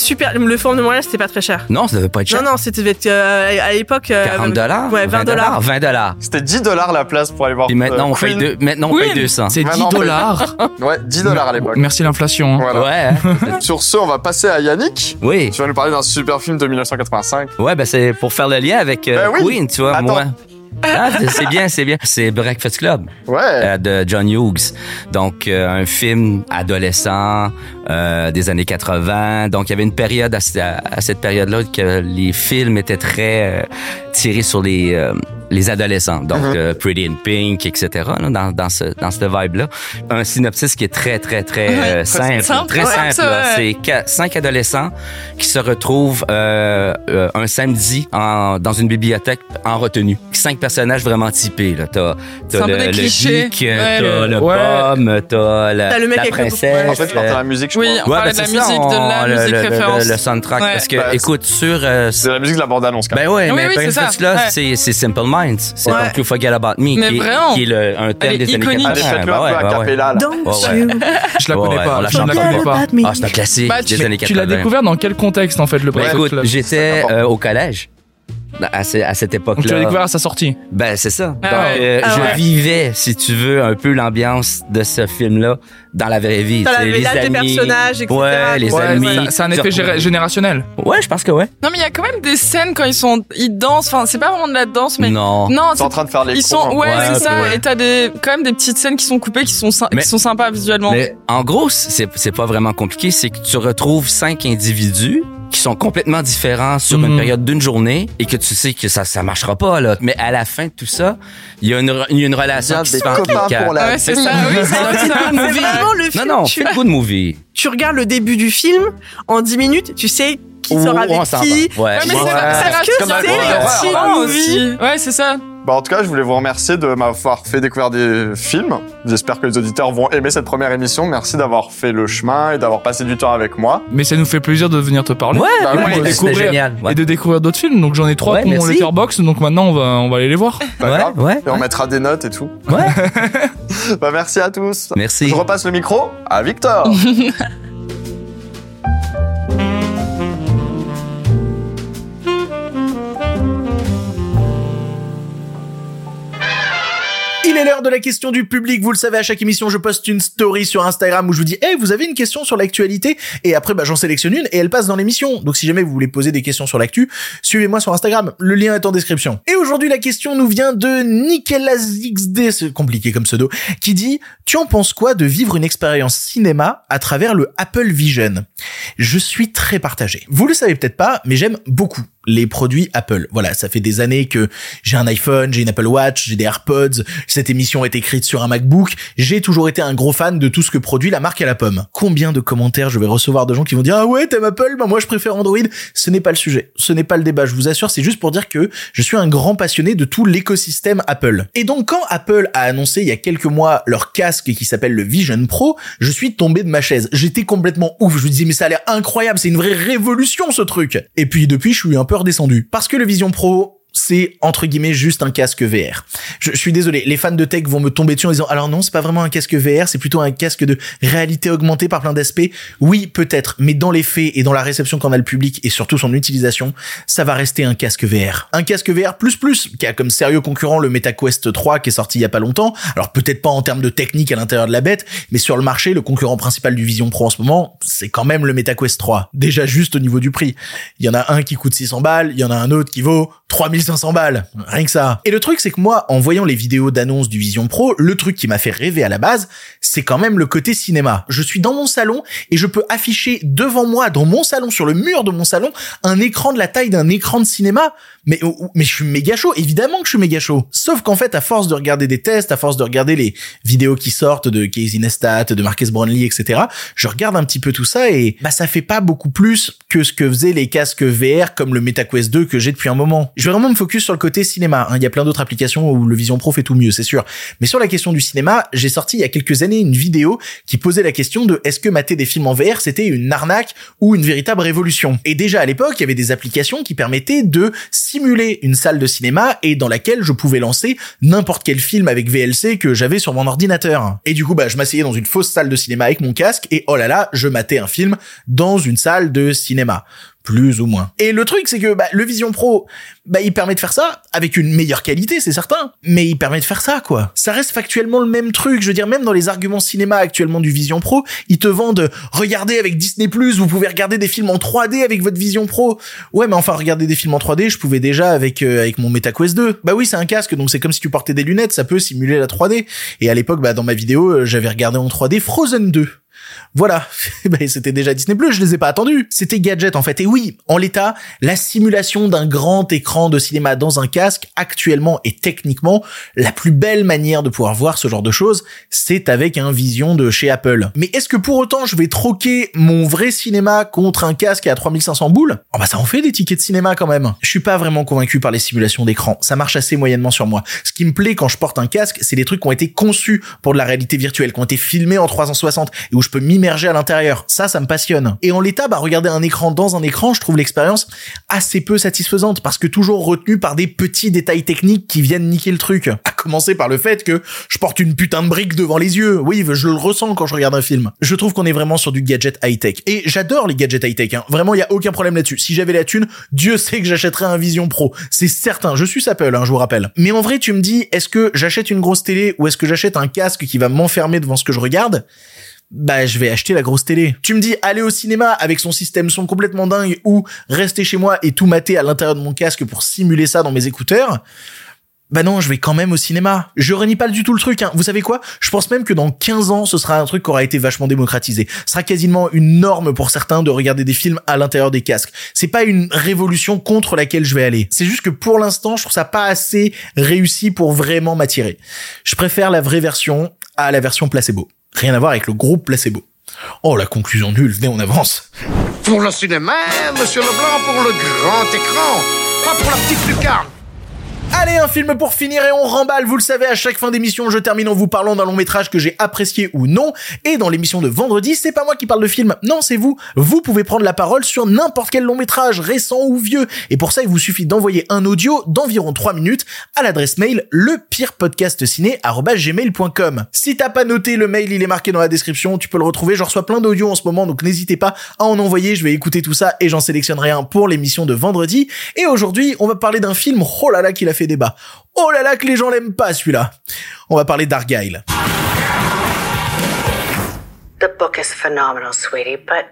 super. Le Forum de Montréal, c'était pas très cher.
Non, ça devait pas être cher.
Non, non, c'était euh, à l'époque. Euh,
quarante dollars?
Ouais, vingt dollars.
vingt dollars.
C'était dix dollars la place pour aller voir.
Et maintenant,
euh,
on paye
Queen.
deux, maintenant, on
Oui.
paye deux cents.
C'est
Maintenant,
dix
on paye-
dollars.
Ouais, dix dollars à l'époque.
Merci l'inflation. hein.
Voilà.
Ouais. hein.
Sur ce, on va passer à Yannick.
Oui.
Tu vas nous parler d'un super film de mille neuf cent quatre-vingt-cinq.
Ouais, ben c'est pour faire le lien avec euh,
Ben oui.
Queen, tu vois,
Attends.
moi. Ah, c'est bien, c'est bien. C'est Breakfast Club
Ouais.
euh, de John Hughes. Donc, euh, un film adolescent euh, des années quatre-vingts. Donc, il y avait une période à, à, à cette période-là que les films étaient très euh, tirés sur les euh, les adolescents. Donc,
Mm-hmm.
euh, Pretty in Pink, et cetera. Là, dans dans ce dans cette vibe-là. Un synopsis qui est très très très euh,
Ouais,
simple,
simple,
très
ouais,
simple.
ça,
là.
ouais.
C'est qua- cinq adolescents qui se retrouvent euh, euh, un samedi en, dans une bibliothèque en retenue. Cinq personnages vraiment typés. Là. T'as,
C'est
t'as
un peu
le,
des
le
clichés.
geek,
Ouais,
t'as
le-
le
Ouais.
pomme, t'as la,
T'as le mec
la
avec le-
princesse.
En fait, je partais à la musique, je
Oui,
crois.
on
Ouais,
parlait
ben,
de la
c'est ça,
musique, de
on-
la
le,
musique
le- le-
référence.
Le, soundtrack.
Ouais.
Parce que,
Ben,
écoute, sur... euh,
C'est la musique de la bande-annonce. quand
ben
même.
ouais,
Oui,
mais
oui, c'est ça.
Breakfast Club,
Ouais.
c'est, c'est Simple Minds. C'est
Ouais.
Don't You Forget About Me.
Mais
qui, est-
vraiment.
qui est le, un thème
Elle est
des années
iconique.
Allez,
quatre-vingts.
faites-le
Ben
un
ouais,
peu
ben
a
ouais.
cappella, là.
Don't
Ouais,
you
Je la
Ouais,
connais
ouais,
pas.
on la
Je ne la
chante
connais pas.
about me.
Ah, c'est un classique
Bah,
des
tu-
années
Tu l'as
quatre-vingts.
découvert dans quel contexte en fait le
Ben,
Breakfast
écoute,
Club
j'étais euh, au collège. À, ce- à cette
Donc
époque-là.
tu l'as découvert à sa sortie.
Ben, c'est ça.
Ah
Donc,
ouais.
euh,
Ah
je
ouais.
vivais, si tu veux, un peu l'ambiance de ce film-là dans la vraie vie.
T'as la
Tu sais,
village des personnages, et cetera.
Ouais, les
Ouais,
amis.
c'est- C'est un
Se
effet
retrouver-
gé- générationnel.
Ouais, je pense que ouais.
Non, mais il y a quand même des scènes quand ils sont, ils dansent. Enfin, c'est pas vraiment de la danse, mais
Non.
non,
Ils sont en
c'est-
train de faire les
ils
cons,
sont,
hein.
ouais,
Ouais,
c'est
un
ça.
peu, ouais.
Et t'as des, quand même des petites scènes qui sont coupées, qui sont, sy-
Mais-
qui sont sympas visuellement.
Mais en gros, c'est c'est pas vraiment compliqué. C'est que tu retrouves cinq individus qui sont complètement différents sur
Mhm.
une période d'une journée et que tu sais que ça ça marchera pas là. Mais à la fin de tout ça, il y a une re- il y a une relation
Bien
qui
des
se fait entre
copains
les quatre.
pour la
Ouais, c'est
vie.
ça, oui, c'est ça.
C'est vraiment le
Non
film.
non,
tu,
feel good movie.
tu regardes le début du film, en dix minutes, tu sais qui
Oh,
sort
on
avec
s'en
qui.
va. Ouais.
Ouais, mais
Ouais.
c'est c'est
Parce que
rapide,
c'est
hein,
les
ouais.
teen
Ouais,
movies.
aussi. Ouais, c'est ça.
Bah, en tout cas, je voulais vous remercier de m'avoir fait découvrir des films. J'espère que les auditeurs vont aimer cette première émission. Merci d'avoir fait le chemin et d'avoir passé du temps avec moi.
Mais ça nous fait plaisir de venir te parler.
Ouais,
Bah
ouais,
oui,
de
c'était
découvrir-
génial. Ouais.
Et de découvrir d'autres films. Donc j'en ai trois
Ouais,
pour mon
merci.
letterbox. Donc maintenant on va on va aller les voir.
Pas
Ouais,
grave.
ouais,
Et on
ouais.
mettra des notes et tout.
Ouais.
Bah, merci à tous.
Merci.
Je repasse le micro à Victor.
Il est l'heure de la question du public. Vous le savez, à chaque émission, je poste une story sur Instagram où je vous dis, hey, vous avez une question sur l'actualité? Et après, bah, j'en sélectionne une et elle passe dans l'émission. Donc, si jamais vous voulez poser des questions sur l'actu, suivez-moi sur Instagram. Le lien est en description. Et aujourd'hui, la question nous vient de NicolasXD, c'est compliqué comme pseudo, qui dit, tu en penses quoi de vivre une expérience cinéma à travers le Apple Vision? Je suis très partagé. Vous le savez peut-être pas, mais j'aime beaucoup les produits Apple. Voilà, ça fait des années que j'ai un iPhone, j'ai une Apple Watch, j'ai des AirPods, cette émission est écrite sur un MacBook, j'ai toujours été un gros fan de tout ce que produit la marque à la pomme. Combien de commentaires je vais recevoir de gens qui vont dire « Ah ouais, t'aimes Apple? Bah moi je préfère Android ». Ce n'est pas le sujet, ce n'est pas le débat, je vous assure, c'est juste pour dire que je suis un grand passionné de tout l'écosystème Apple. Et donc quand Apple a annoncé il y a quelques mois leur casque qui s'appelle le Vision Pro, je suis tombé de ma chaise. J'étais complètement ouf, je me disais « Mais ça a l'air incroyable, c'est une vraie révolution ce truc ». Et puis depuis, je suis un peu redescendu. Parce que le Vision Pro, c'est entre guillemets juste un casque V R. Je, je suis désolé, les fans de tech vont me tomber dessus en disant alors non, c'est pas vraiment un casque V R, c'est plutôt un casque de réalité augmentée par plein d'aspects. Oui, peut-être, mais dans les faits et dans la réception qu'en a le public et surtout son utilisation, ça va rester un casque V R. Un casque V R plus plus, qui a comme sérieux concurrent le MetaQuest trois qui est sorti il y a pas longtemps. Alors peut-être pas en termes de technique à l'intérieur de la bête, mais sur le marché, le concurrent principal du Vision Pro en ce moment, c'est quand même le MetaQuest trois. Déjà juste au niveau du prix. Il y en a un qui coûte six cents balles, il y en a un autre qui vaut trois mille cinq cents balles. Rien que ça. Et le truc, c'est que moi, en voyant les vidéos d'annonce du Vision Pro, le truc qui m'a fait rêver à la base, c'est quand même le côté cinéma. Je suis dans mon salon et je peux afficher devant moi, dans mon salon, sur le mur de mon salon, un écran de la taille d'un écran de cinéma. Mais, mais je suis méga chaud. Évidemment que je suis méga chaud. Sauf qu'en fait, à force de regarder des tests, à force de regarder les vidéos qui sortent de Casey Neistat, de Marques Brownlee, et cetera, je regarde un petit peu tout ça et, bah, ça fait pas beaucoup plus que ce que faisaient les casques V R comme le MetaQuest deux que j'ai depuis un moment. Je vais vraiment me focus sur le côté cinéma, hein. Il y a plein d'autres applications où le Vision Pro fait tout mieux, c'est sûr. Mais sur la question du cinéma, j'ai sorti il y a quelques années une vidéo qui posait la question de est-ce que mater des films en V R c'était une arnaque ou une véritable révolution. Et déjà à l'époque, il y avait des applications qui permettaient de simuler une salle de cinéma et dans laquelle je pouvais lancer n'importe quel film avec V L C que j'avais sur mon ordinateur. Et du coup, bah, je m'asseyais dans une fausse salle de cinéma avec mon casque et oh là là, je matais un film dans une salle de cinéma. Plus ou moins. Et le truc, c'est que bah, le Vision Pro, bah, il permet de faire ça avec une meilleure qualité, c'est certain, mais il permet de faire ça, quoi. Ça reste factuellement le même truc. Je veux dire, même dans les arguments cinéma actuellement du Vision Pro, ils te vendent « Regardez avec Disney plus, vous pouvez regarder des films en trois D avec votre Vision Pro. » Ouais, mais enfin, regarder des films en trois D, je pouvais déjà avec euh, avec mon MetaQuest deux. Bah oui, c'est un casque, donc c'est comme si tu portais des lunettes, ça peut simuler la trois D. Et à l'époque, bah dans ma vidéo, euh, j'avais regardé en trois D Frozen deux. Voilà, ben, c'était déjà Disney plus, je les ai pas attendus. C'était gadget en fait. Et oui, en l'état, la simulation d'un grand écran de cinéma dans un casque, actuellement et techniquement, la plus belle manière de pouvoir voir ce genre de choses, c'est avec un Vision de chez Apple. Mais est-ce que pour autant je vais troquer mon vrai cinéma contre un casque à trois mille cinq cents boules? Oh bah ça en fait des tickets de cinéma quand même. Je suis pas vraiment convaincu par les simulations d'écran, ça marche assez moyennement sur moi. Ce qui me plaît quand je porte un casque, c'est les trucs qui ont été conçus pour de la réalité virtuelle, qui ont été filmés en trois cent soixante et où je peux m'immerger à l'intérieur. Ça, ça me passionne. Et en l'état, bah, regarder un écran dans un écran, je trouve l'expérience assez peu satisfaisante parce que toujours retenue par des petits détails techniques qui viennent niquer le truc. À commencer par le fait que je porte une putain de brique devant les yeux. Oui, je le ressens quand je regarde un film. Je trouve qu'on est vraiment sur du gadget high-tech. Et j'adore les gadgets high-tech, hein. Vraiment, il y a aucun problème là-dessus. Si j'avais la thune, Dieu sait que j'achèterais un Vision Pro. C'est certain. Je suis Apple, hein, je vous rappelle. Mais en vrai, tu me dis, est-ce que j'achète une grosse télé ou est-ce que j'achète un casque qui va m'enfermer devant ce que je regarde? Bah, je vais acheter la grosse télé. Tu me dis, aller au cinéma avec son système son complètement dingue ou rester chez moi et tout mater à l'intérieur de mon casque pour simuler ça dans mes écouteurs. Bah non, je vais quand même au cinéma. Je renie pas du tout le truc, hein. Vous savez quoi? Je pense même que dans quinze ans, ce sera un truc qui aura été vachement démocratisé. Ce sera quasiment une norme pour certains de regarder des films à l'intérieur des casques. C'est pas une révolution contre laquelle je vais aller. C'est juste que pour l'instant, je trouve ça pas assez réussi pour vraiment m'attirer. Je préfère la vraie version à la version placebo. Rien à voir avec le groupe placebo. Oh, la conclusion nulle, venez, on avance.
Pour le cinéma, monsieur Leblanc, pour le grand écran, pas pour la petite lucarne.
Allez, un film pour finir et on remballe. Vous le savez, à chaque fin d'émission, je termine en vous parlant d'un long métrage que j'ai apprécié ou non. Et dans l'émission de vendredi, c'est pas moi qui parle de film. Non, c'est vous. Vous pouvez prendre la parole sur n'importe quel long métrage, récent ou vieux. Et pour ça, il vous suffit d'envoyer un audio d'environ trois minutes à l'adresse mail lepirepodcastciné arobase gmail point com. Si t'as pas noté, le mail, il est marqué dans la description. Tu peux le retrouver. Je reçois plein d'audios en ce moment, donc n'hésitez pas à en envoyer. Je vais écouter tout ça et j'en sélectionnerai un pour l'émission de vendredi. Et aujourd'hui, on va parler d'un film, oh là là, qu'il a fait débat. Oh là là que les gens l'aiment pas celui-là. On va parler d'Argylle.
The book is phenomenal, sweetie, but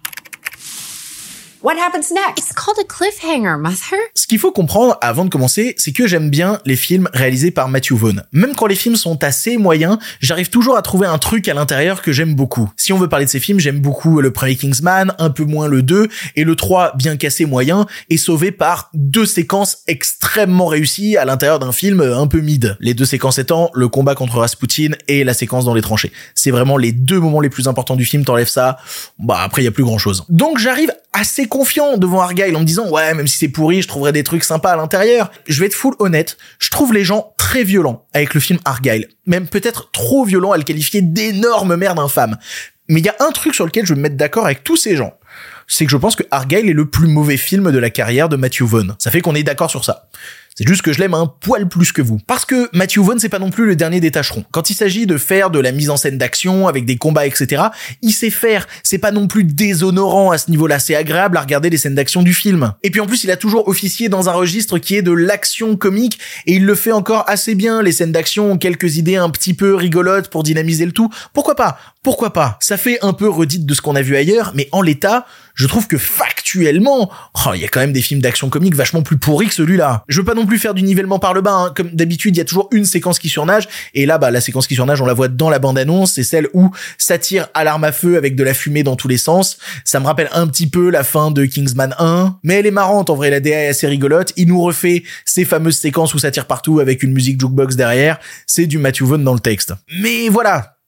what happens next?
It's called a cliffhanger, mother.
Ce qu'il faut comprendre avant de commencer, c'est que j'aime bien les films réalisés par Matthew Vaughn. Même quand les films sont assez moyens, j'arrive toujours à trouver un truc à l'intérieur que j'aime beaucoup. Si on veut parler de ces films, j'aime beaucoup le premier Kingsman, un peu moins le deux, et le trois, bien cassé moyen, est sauvé par deux séquences extrêmement réussies à l'intérieur d'un film un peu mid. Les deux séquences étant le combat contre Rasputin et la séquence dans les tranchées. C'est vraiment les deux moments les plus importants du film, t'enlèves ça, bah après il y a plus grand chose. Donc j'arrive assez confiant devant Argylle en me disant ouais, même si c'est pourri, je trouverai des trucs sympas à l'intérieur. Je vais être full honnête, je trouve les gens très violents avec le film Argylle, même peut-être trop violents à le qualifier d'énorme merde infâme. Mais il y a un truc sur lequel je vais me mettre d'accord avec tous ces gens, c'est que je pense que Argylle est le plus mauvais film de la carrière de Matthew Vaughn. Ça fait qu'on est d'accord sur ça. C'est juste que je l'aime un poil plus que vous. Parce que Matthew Vaughn, c'est pas non plus le dernier des tâcherons. Quand il s'agit de faire de la mise en scène d'action, avec des combats, et cetera, il sait faire. C'est pas non plus déshonorant à ce niveau-là. C'est agréable à regarder les scènes d'action du film. Et puis en plus, il a toujours officié dans un registre qui est de l'action comique, et il le fait encore assez bien. Les scènes d'action ont quelques idées un petit peu rigolotes pour dynamiser le tout. Pourquoi pas? Pourquoi pas? Ça fait un peu redite de ce qu'on a vu ailleurs, mais en l'état, je trouve que factuellement, oh, il y a quand même des films d'action comique vachement plus pourris que celui-là. Je veux pas non plus faire du nivellement par le bas, hein. Comme d'habitude, il y a toujours une séquence qui surnage, et là, bah, la séquence qui surnage, on la voit dans la bande-annonce, c'est celle où ça tire à l'arme à feu avec de la fumée dans tous les sens. Ça me rappelle un petit peu la fin de Kingsman un, mais elle est marrante, en vrai, la D A est assez rigolote. Il nous refait ces fameuses séquences où ça tire partout avec une musique jukebox derrière. C'est du Matthew Vaughn dans le texte. Mais voilà.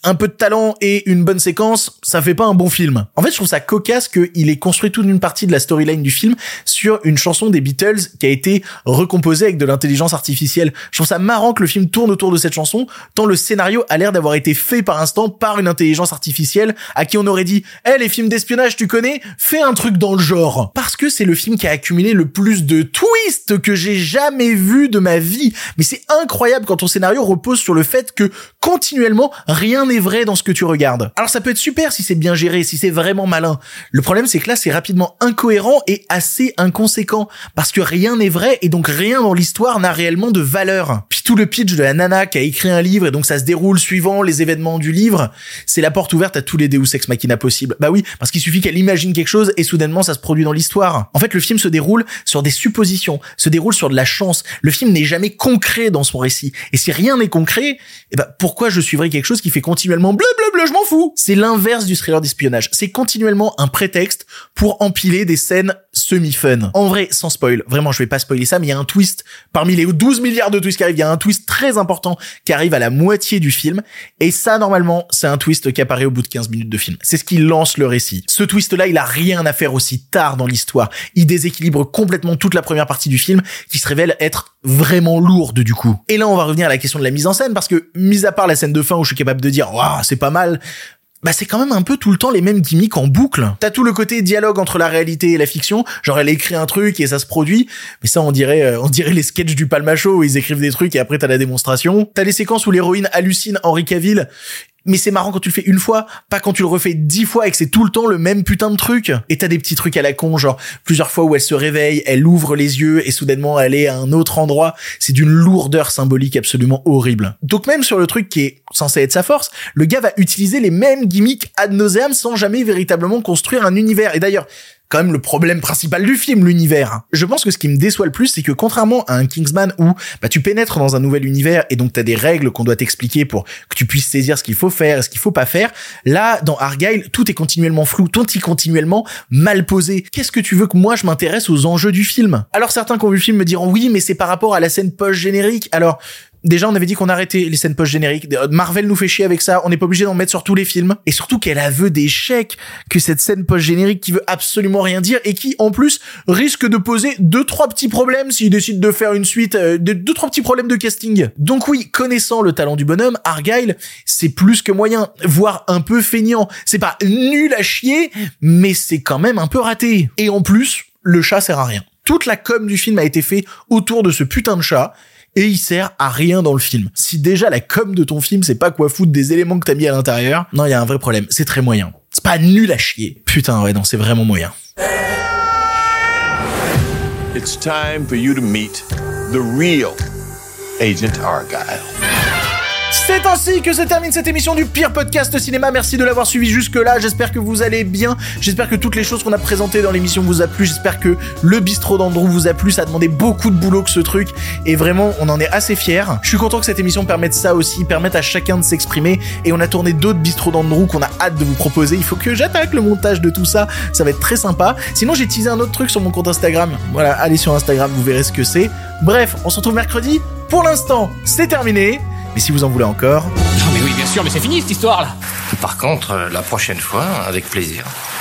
un peu de talent et une bonne séquence, ça fait pas un bon film. En fait, je trouve ça cocasse qu'il ait construit toute une partie de la storyline du film sur une chanson des Beatles qui a été recomposée avec de l'intelligence artificielle. Je trouve ça marrant que le film tourne autour de cette chanson, tant le scénario a l'air d'avoir été fait par instant par une intelligence artificielle à qui on aurait dit « Eh, les films d'espionnage, tu connais ? Fais un truc dans le genre !» Parce que c'est le film qui a accumulé le plus de twists que j'ai jamais vu de ma vie. Mais c'est incroyable quand ton scénario repose sur le fait que continuellement, rien n'est vrai dans ce que tu regardes. Alors ça peut être super si c'est bien géré, si c'est vraiment malin. Le problème, c'est que là, c'est rapidement incohérent et assez inconséquent. Parce que rien n'est vrai et donc rien dans l'histoire n'a réellement de valeur. Puis tout le pitch de la nana qui a écrit un livre et donc ça se déroule suivant les événements du livre, c'est la porte ouverte à tous les Deus Ex Machina possibles. Bah oui, parce qu'il suffit qu'elle imagine quelque chose et soudainement ça se produit dans l'histoire. En fait, le film se déroule sur des suppositions, se déroule sur de la chance. Le film n'est jamais concret dans son récit. Et si rien n'est concret, eh ben, pourquoi je suivrais quelque chose qui fait continuellement blablabla, je m'en fous? C'est l'inverse du thriller d'espionnage. C'est continuellement un prétexte pour empiler des scènes semi-fun. En vrai, sans spoil, vraiment, je vais pas spoiler ça, mais il y a un twist, parmi les douze milliards de twists qui arrivent, il y a un twist très important qui arrive à la moitié du film, et ça, normalement, c'est un twist qui apparaît au bout de quinze minutes de film. C'est ce qui lance le récit. Ce twist-là, il a rien à faire aussi tard dans l'histoire. Il déséquilibre complètement toute la première partie du film, qui se révèle être vraiment lourde, du coup. Et là, on va revenir à la question de la mise en scène, parce que, mis à part la scène de fin où je suis capable de dire, waouh, c'est pas mal, bah c'est quand même un peu tout le temps les mêmes gimmicks en boucle. T'as tout le côté dialogue entre la réalité et la fiction, genre elle écrit un truc et ça se produit, mais ça on dirait euh, on dirait les sketchs du Palma Show où ils écrivent des trucs et après t'as la démonstration. T'as les séquences où l'héroïne hallucine Henry Cavill, mais c'est marrant quand tu le fais une fois, pas quand tu le refais dix fois et que c'est tout le temps le même putain de truc. Et t'as des petits trucs à la con, genre plusieurs fois où elle se réveille, elle ouvre les yeux et soudainement elle est à un autre endroit. C'est d'une lourdeur symbolique absolument horrible. Donc même sur le truc qui est censé être sa force, le gars va utiliser les mêmes gimmicks ad nauseam sans jamais véritablement construire un univers. Et d'ailleurs, quand même le problème principal du film, l'univers. Je pense que ce qui me déçoit le plus, c'est que contrairement à un Kingsman où bah tu pénètres dans un nouvel univers et donc t'as des règles qu'on doit t'expliquer pour que tu puisses saisir ce qu'il faut faire et ce qu'il faut pas faire, là, dans Argylle, tout est continuellement flou, tout est continuellement mal posé. Qu'est-ce que tu veux que moi je m'intéresse aux enjeux du film? Alors certains qui ont vu le film me diront oui, mais c'est par rapport à la scène post-générique. Alors, déjà, on avait dit qu'on arrêtait les scènes post-génériques. Marvel nous fait chier avec ça. On n'est pas obligé d'en mettre sur tous les films. Et surtout quel aveu d'échec que cette scène post-générique qui veut absolument rien dire et qui, en plus, risque de poser deux, trois petits problèmes s'ils décident de faire une suite, euh, de, deux, trois petits problèmes de casting. Donc oui, connaissant le talent du bonhomme, Argylle, c'est plus que moyen, voire un peu feignant. C'est pas nul à chier, mais c'est quand même un peu raté. Et en plus, le chat sert à rien. Toute la com du film a été faite autour de ce putain de chat. Et il sert à rien dans le film. Si déjà la com de ton film, c'est pas quoi foutre des éléments que t'as mis à l'intérieur, non, il y a un vrai problème. C'est très moyen. C'est pas nul à chier. Putain, ouais, non, c'est vraiment moyen.
It's time for you to meet the real Agent Argylle.
C'est ainsi que se termine cette émission du pire podcast cinéma. Merci de l'avoir suivi jusque-là. J'espère que vous allez bien. J'espère que toutes les choses qu'on a présentées dans l'émission vous a plu. J'espère que le bistrot d'Andrew vous a plu. Ça a demandé beaucoup de boulot que ce truc. Et vraiment, on en est assez fiers. Je suis content que cette émission permette ça aussi, permette à chacun de s'exprimer. Et on a tourné d'autres bistrots d'Andrew qu'on a hâte de vous proposer. Il faut que j'attaque le montage de tout ça. Ça va être très sympa. Sinon, j'ai teasé un autre truc sur mon compte Instagram. Voilà, allez sur Instagram, vous verrez ce que c'est. Bref, on se retrouve mercredi. Pour l'instant, c'est terminé. Mais si vous en voulez encore...
Non mais oui, bien sûr, mais c'est fini cette histoire-là.
Par contre, la prochaine fois, avec plaisir.